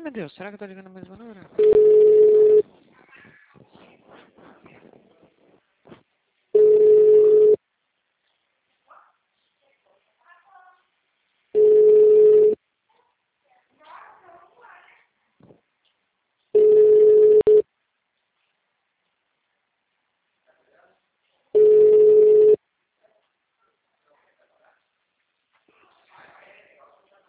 me Dios, ¿será que está llegando mi hermano ahora?